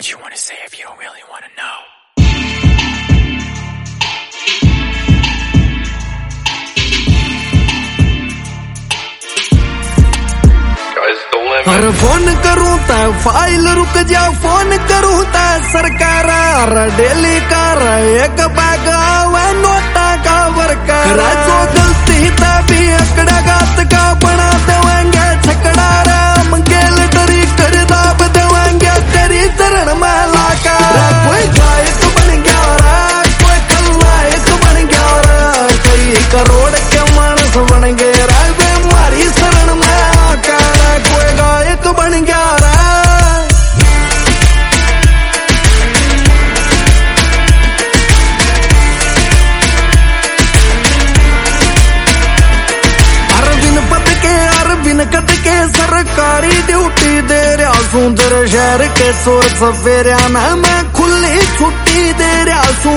what you want to say if you don't really want to know. अरे phone करूं ता file रुक जा, फोन करूं ता सरकार डेली कर एक बैग आवे नोटा का वर्कर। जो गलती तभी अकड़ा गात का बना देवेंगे छकड़ा रे, मंगेल डरी कर दाब देवेंगे तेरी चरण में लाका। कोई गायक बन गया रे, कोई खलनायक बन गया रे, कई करोड़ के मानस बन गए रे मारी शरण में आका। कोई गायक बन गया रे, कद के सरकारी ड्यूटी दे रहा, सुंदर शहर के शोर सवेरा में मैं खुली छुट्टी दे रहा सू।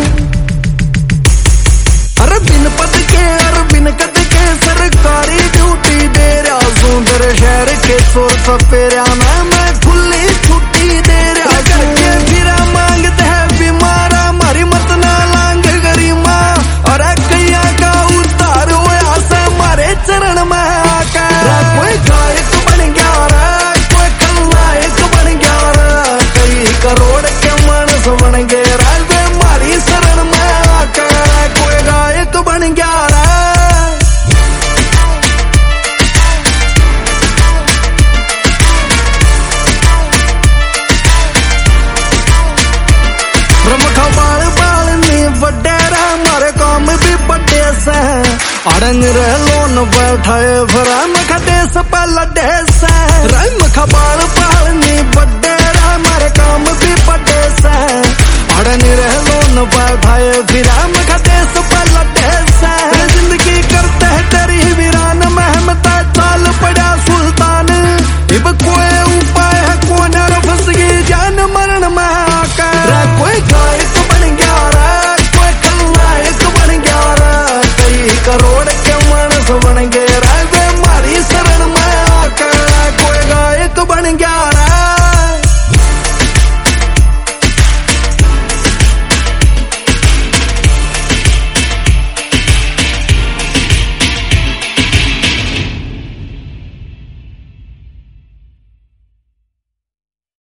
अरे बिन पद के बिन कद के सरकारी ड्यूटी दे रहा, सुंदर शहर के शोर सवेरा में मैं खुली छुट्टी दे रहा। करके फिर मांगते है बीमारा, मारी मत ना लांग गरीमा, और कैया का उतार होया से मारे चरण में आका। कोई गायक बन गया रे, कोई खलनायक बन गया रे, कई करोड़ के मानस बन गए रे मारी शरण में आका। कोई गायक बन गया रे, ब्रह्म बाल बाल नहीं वडेरा, मारे काम भी बड़े से अड़ंग रह लोन बैठाए भरा मखा देश पर लड़े से। रंग मखा बाल बाल नहीं बड़े